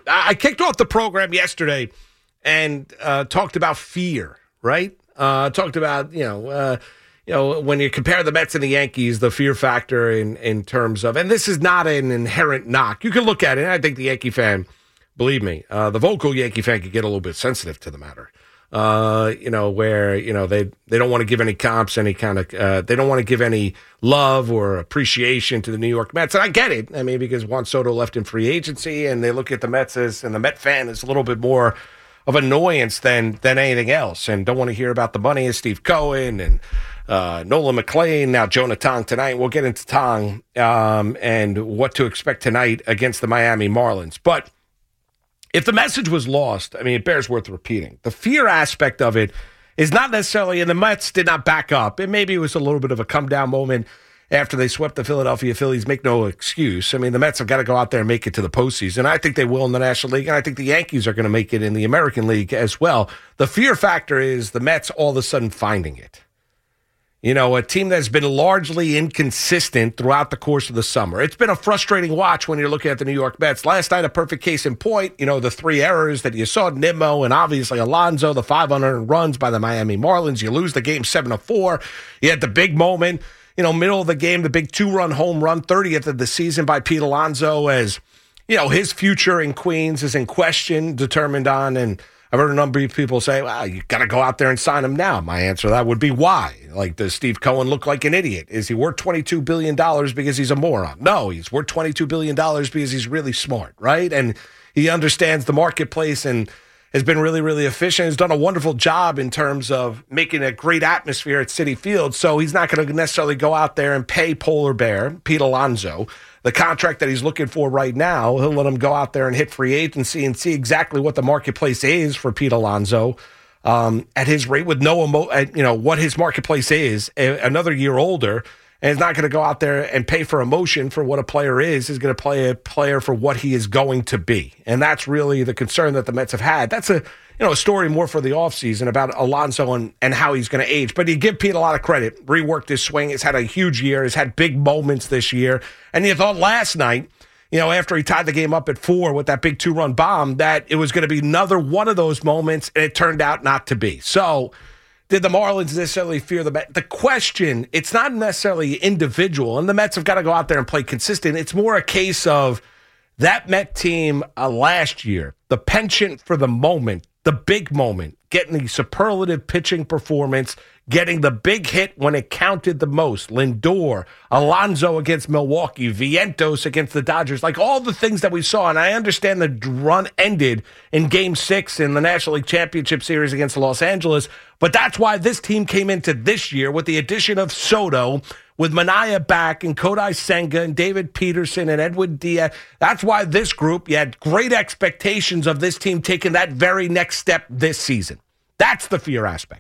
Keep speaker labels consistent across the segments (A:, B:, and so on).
A: I kicked off the program yesterday and talked about fear, right? Talked about, when you compare the Mets and the Yankees, the fear factor in terms of, and this is not an inherent knock. You can look at it, and I think the Yankee fan, believe me, the vocal Yankee fan could get a little bit sensitive to the matter. Where, they don't want to give any comps, any kind of, they don't want to give any love or appreciation to the New York Mets. And I get it. I mean, because Juan Soto left in free agency and they look at the Mets and the Met fan is a little bit more of annoyance than anything else, and don't want to hear about the money as Steve Cohen and Nolan McLean, now Jonah Tong tonight. We'll get into Tong and what to expect tonight against the Miami Marlins. But if the message was lost, I mean, it bears worth repeating. The fear aspect of it is not necessarily, and the Mets did not back up. And maybe it was a little bit of a come-down moment after they swept the Philadelphia Phillies. Make no excuse. I mean, the Mets have got to go out there and make it to the postseason. I think they will in the National League, and I think the Yankees are going to make it in the American League as well. The fear factor is the Mets all of a sudden finding it. A team that's been largely inconsistent throughout the course of the summer. It's been a frustrating watch when you're looking at the New York Mets. Last night, a perfect case in point, the 3 errors that you saw, Nimmo and obviously Alonso, the 500 runs by the Miami Marlins. You lose the game 7-4. You had the big moment, middle of the game, the big 2-run home run, 30th of the season by Pete Alonso, as, his future in Queens is in question, determined on, and I've heard a number of people say, well, you got to go out there and sign him now. My answer to that would be why? Like, does Steve Cohen look like an idiot? Is he worth $22 billion because he's a moron? No, he's worth $22 billion because he's really smart, right? And he understands the marketplace and has been really, really efficient. He's done a wonderful job in terms of making a great atmosphere at Citi Field. So he's not going to necessarily go out there and pay Polar Bear, Pete Alonso, the contract that he's looking for right now. He'll let him go out there and hit free agency and see exactly what the marketplace is for Pete Alonso at his rate, with no what his marketplace is. Another year older, and is not going to go out there and pay for emotion for what a player is. He's going to play a player for what he is going to be, and that's really the concern that the Mets have had. That's a story more for the offseason about Alonso and how he's going to age. But you give Pete a lot of credit. Reworked his swing. He's had a huge year. He's had big moments this year. And you thought last night, after he tied the game up at 4 with that big 2-run bomb, that it was going to be another one of those moments, and it turned out not to be. So did the Marlins necessarily fear the Mets? The question, it's not necessarily individual, and the Mets have got to go out there and play consistent. It's more a case of that Met team last year, the penchant for the moment, the big moment, getting the superlative pitching performance, getting the big hit when it counted the most. Lindor, Alonso against Milwaukee, Vientos against the Dodgers, like all the things that we saw. And I understand the run ended in Game 6 in the National League Championship Series against Los Angeles, but that's why this team came into this year with the addition of Soto, with Manaea back and Kodai Senga and David Peterson and Edwin Diaz. That's why this group, you had great expectations of this team taking that very next step this season. That's the fear aspect.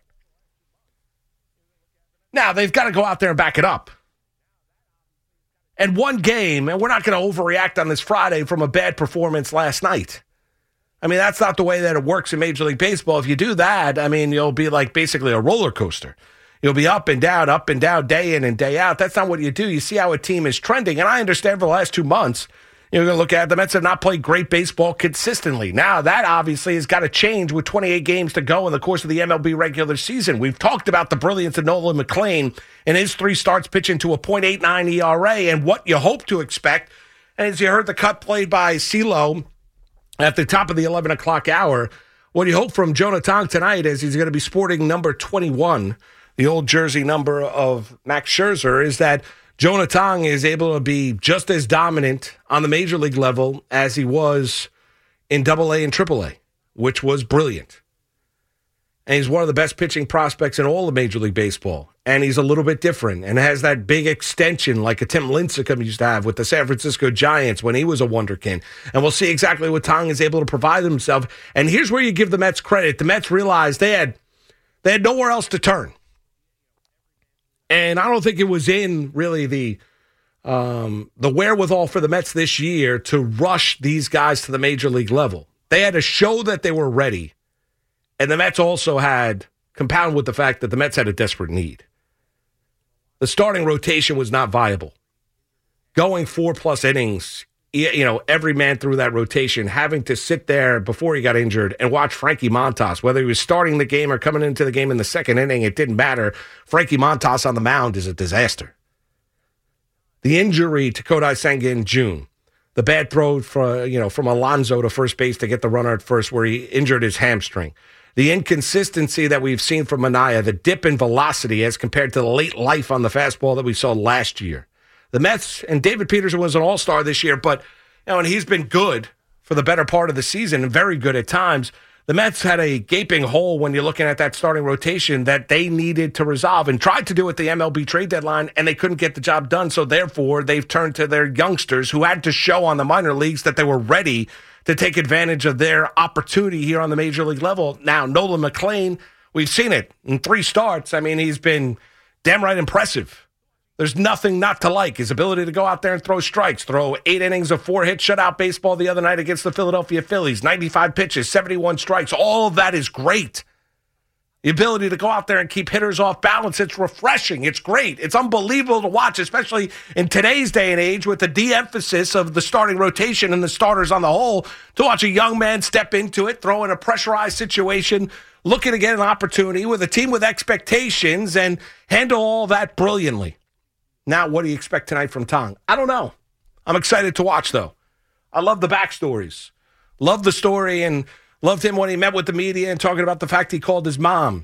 A: Now, they've got to go out there and back it up. And one game, and we're not going to overreact on this Friday from a bad performance last night. I mean, that's not the way that it works in Major League Baseball. If you do that, I mean, you'll be like basically a roller coaster. You'll be up and down, day in and day out. That's not what you do. You see how a team is trending. And I understand for the last 2 months, you're going to look at the Mets have not played great baseball consistently. Now, that obviously has got to change with 28 games to go in the course of the MLB regular season. We've talked about the brilliance of Nolan McLean and his 3 starts pitching to a .89 ERA and what you hope to expect. And as you heard the cut played by CeeLo at the top of the 11 o'clock hour, what you hope from Jonah Tong tonight is he's going to be sporting number 21, the old jersey number of Max Scherzer, is that Jonah Tong is able to be just as dominant on the major league level as he was in AA and AAA, which was brilliant. And he's one of the best pitching prospects in all of Major League Baseball. And he's a little bit different and has that big extension like a Tim Lincecum used to have with the San Francisco Giants when he was a wonderkin. And we'll see exactly what Tong is able to provide himself. And here's where you give the Mets credit. The Mets realized they had nowhere else to turn. And I don't think it was in really the wherewithal for the Mets this year to rush these guys to the major league level. They had to show that they were ready. And the Mets also had, compounded with the fact that the Mets had a desperate need. The starting rotation was not viable. Going 4+ innings every man through that rotation, having to sit there before he got injured and watch Frankie Montas, whether he was starting the game or coming into the game in the second inning, it didn't matter. Frankie Montas on the mound is a disaster. The injury to Kodai Senga in June, the bad throw from Alonso to first base to get the runner at first where he injured his hamstring. The inconsistency that we've seen from Manaea, the dip in velocity as compared to the late life on the fastball that we saw last year. The Mets, and David Peterson was an all-star this year, but and he's been good for the better part of the season and very good at times. The Mets had a gaping hole when you're looking at that starting rotation that they needed to resolve and tried to do at the MLB trade deadline, and they couldn't get the job done. So therefore, they've turned to their youngsters who had to show on the minor leagues that they were ready to take advantage of their opportunity here on the major league level. Now, Nolan McLean, we've seen it in 3 starts. I mean, he's been damn right impressive. There's nothing not to like. His ability to go out there and throw strikes, throw 8 innings of 4-hit shutout baseball the other night against the Philadelphia Phillies, 95 pitches, 71 strikes. All of that is great. The ability to go out there and keep hitters off balance, it's refreshing. It's great. It's unbelievable to watch, especially in today's day and age with the de-emphasis of the starting rotation and the starters on the whole, to watch a young man step into it, throw in a pressurized situation, looking to get an opportunity with a team with expectations and handle all that brilliantly. Now, what do you expect tonight from Tong? I don't know. I'm excited to watch, though. I love the backstories. Love the story and loved him when he met with the media and talking about the fact he called his mom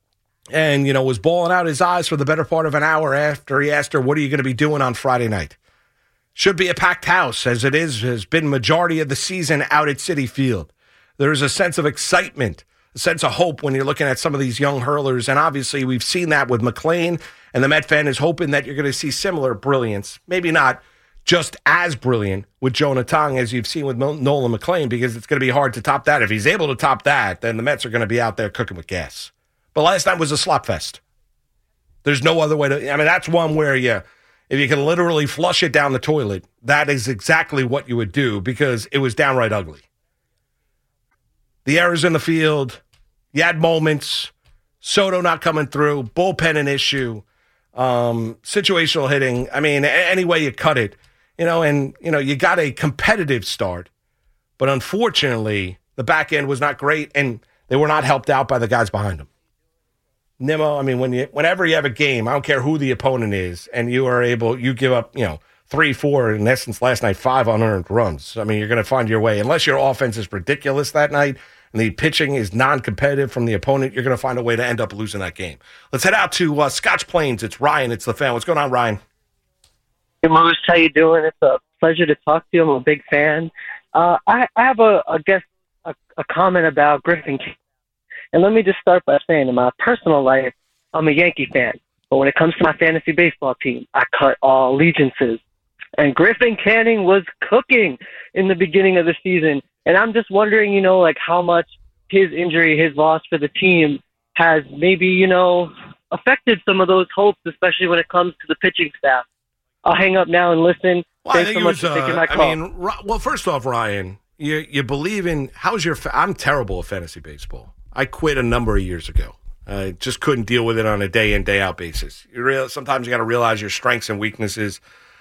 A: and, was bawling out his eyes for the better part of an hour after he asked her, what are you going to be doing on Friday night? Should be a packed house, as it has been majority of the season out at Citi Field. There's a sense of excitement, a sense of hope when you're looking at some of these young hurlers, and obviously we've seen that with McLean. And the Met fan is hoping that you're going to see similar brilliance, maybe not just as brilliant with Jonah Tong as you've seen with Nolan McLean, because it's going to be hard to top that. If he's able to top that, then the Mets are going to be out there cooking with gas. But last night was a slop fest. There's no other way to. I mean, that's one where if you can literally flush it down the toilet, that is exactly what you would do because it was downright ugly. The errors in the field, you had moments, Soto not coming through, bullpen an issue. Situational hitting. I mean, any way you cut it, you got a competitive start, but unfortunately, the back end was not great, and they were not helped out by the guys behind them. Nimmo, I mean, whenever you have a game, I don't care who the opponent is, and you give up, 3, 4, in essence, last night, 5 unearned runs. I mean, you're going to find your way, unless your offense is ridiculous that night. And the pitching is non-competitive from the opponent, you're going to find a way to end up losing that game. Let's head out to Scotch Plains. It's Ryan. It's the fan. What's going on, Ryan?
B: Hey, Moose. How you doing? It's a pleasure to talk to you. I'm a big fan. I have a comment about Griffin. And let me just start by saying, in my personal life, I'm a Yankee fan. But when it comes to my fantasy baseball team, I cut all allegiances. And Griffin Canning was cooking in the beginning of the season. And I'm just wondering, how much his injury, his loss for the team has maybe, affected some of those hopes, especially when it comes to the pitching staff. I'll hang up now and listen.
A: Well,
B: Thanks so much for taking my call.
A: Well, first off, Ryan, you believe in I'm terrible at fantasy baseball. I quit a number of years ago. I just couldn't deal with it on a day in, day out basis. Sometimes you got to realize your strengths and weaknesses.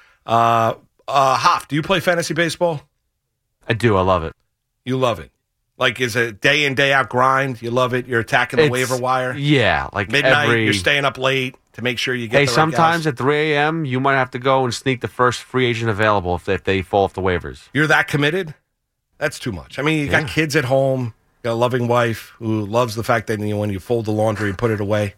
A: Hoff, do you play fantasy baseball?
C: I do. I love it.
A: You love it. Like, is it day in, day out grind? You love it? You're attacking the waiver wire?
C: Yeah. Like
A: midnight, you're staying up late to make sure you get the right
C: sometimes
A: guys.
C: At 3 a.m., you might have to go and sneak the first free agent available if they fall off the waivers.
A: You're that committed? That's too much. I mean, you got kids at home, you got a loving wife who loves the fact that when you fold the laundry and put it away.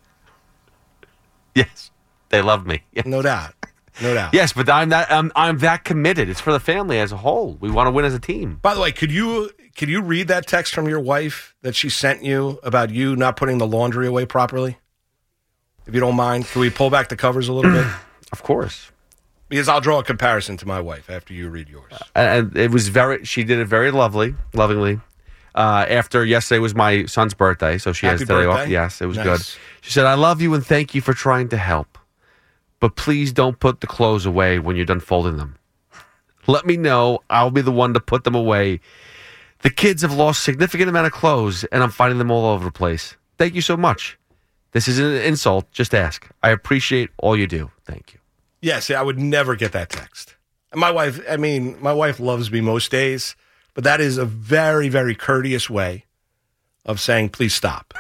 C: Yes. They love me. Yes.
A: No doubt. No doubt.
C: Yes, but I'm that committed. It's for the family as a whole. We want to win as a team.
A: By the way, could you read that text from your wife that she sent you about you not putting the laundry away properly? If you don't mind, can we pull back the covers a little bit?
C: Of course.
A: Because I'll draw a comparison to my wife after you read yours.
C: And it was she did it very lovingly. After yesterday was my son's birthday, so she has today off. Yes, it was good. She said, "I love you and thank you for trying to help. But please don't put the clothes away when you're done folding them. Let me know. I'll be the one to put them away. The kids have lost a significant amount of clothes, and I'm finding them all over the place. Thank you so much. This isn't an insult. Just ask. I appreciate all you do. Thank you."
A: Yeah, see, I would never get that text. And my wife loves me most days, but that is a very, very courteous way of saying, please stop.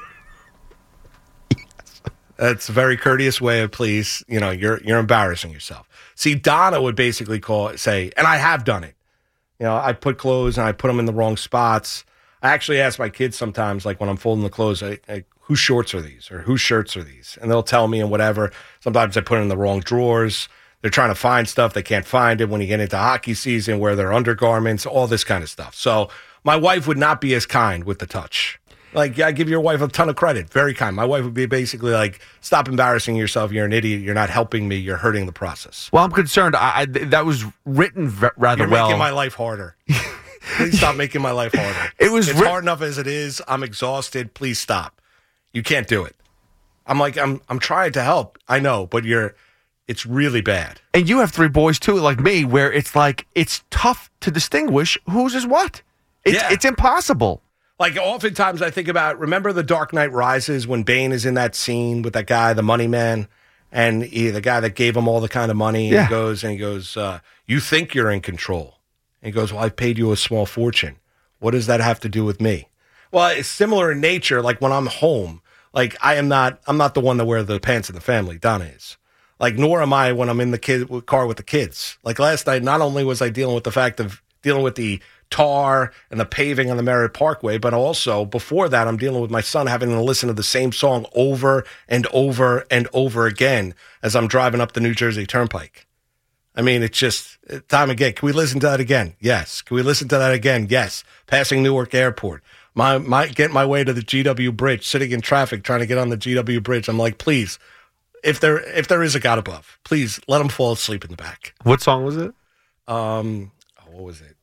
A: Yes. That's a very courteous way of please, you're embarrassing yourself. See, Donna would basically say, and I have done it. I put clothes and I put them in the wrong spots. I actually ask my kids sometimes, like when I'm folding the clothes, whose shorts are these or whose shirts are these? And they'll tell me and whatever. Sometimes I put it in the wrong drawers. They're trying to find stuff. They can't find it when you get into hockey season, where their undergarments, all this kind of stuff. So my wife would not be as kind with the touch. Like, I give your wife a ton of credit. Very kind. My wife would be basically like, stop embarrassing yourself. You're an idiot. You're not helping me. You're hurting the process.
C: Well, I'm concerned. That was written rather
A: You're
C: well.
A: Making my life harder. Please stop making my life harder. It's hard enough as it is. I'm exhausted. Please stop. You can't do it. I'm trying to help. I know, but it's really bad.
C: And you have 3 boys too, like me, where it's like it's tough to distinguish whose is what. It's impossible.
A: Like, oftentimes I think about, remember The Dark Knight Rises when Bane is in that scene with that guy, the money man, and the guy that gave him all the kind of money, and he goes, you think you're in control. And he goes, well, I paid you a small fortune. What does that have to do with me? Well, it's similar in nature. Like, when I'm home, like, I'm not the one that wears the pants in the family. Donna is. Like, nor am I when I'm in the car with the kids. Like, last night, not only was I dealing with the fact of dealing with the tar and the paving on the Merritt Parkway, but also before that, I'm dealing with my son having to listen to the same song over and over and over again as I'm driving up the New Jersey Turnpike. I mean, it's just time again. Can we listen to that again? Yes. Can we listen to that again? Yes. Passing Newark Airport. Getting my way to the GW Bridge, sitting in traffic, trying to get on the GW Bridge. I'm like, please, if there is a God above, please let him fall asleep in the back.
C: What song was it?
A: What was it?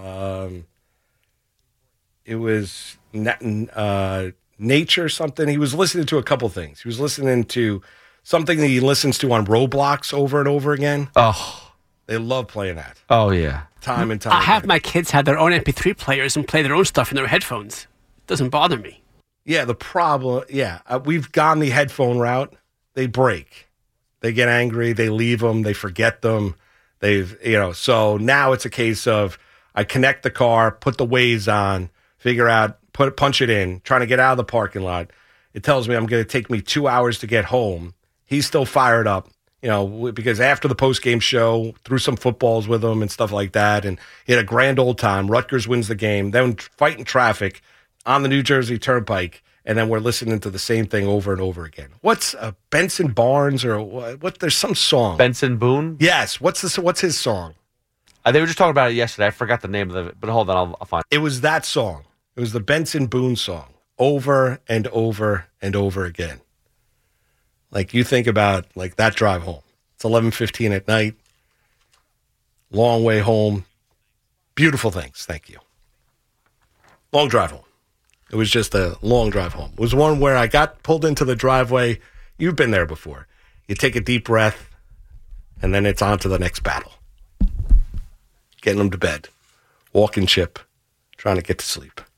A: It was Nature something. He was listening to a couple things. He was listening to something that he listens to on Roblox over and over again.
C: Oh,
A: they love playing that.
C: Oh yeah,
A: time and time.
D: I have my kids have their own MP3 players and play their own stuff in their headphones. It doesn't bother me.
A: Yeah, the problem. Yeah, we've gone the headphone route. They break. They get angry. They leave them. They forget them. So now it's a case of I connect the car, put the Waze on, figure out, punch it in, trying to get out of the parking lot. It tells me I'm going to take me 2 hours to get home. He's still fired up, because after the post-game show, threw some footballs with him and stuff like that, and he had a grand old time. Rutgers wins the game. Then fighting traffic on the New Jersey Turnpike, and then we're listening to the same thing over and over again. What's Benson Barnes or what? There's some song.
C: Benson Boone?
A: Yes. What's his song?
C: They were just talking about it yesterday. I forgot the name of it, but hold on, I'll find it.
A: It was that song. It was the Benson Boone song, over and over and over again. Like, you think about, like, that drive home. It's 11:15 at night. Long way home. Beautiful things. Thank you. Long drive home. It was just a long drive home. It was one where I got pulled into the driveway. You've been there before. You take a deep breath, and then it's on to the next battle. Getting them to bed. Walking ship. Trying to get to sleep.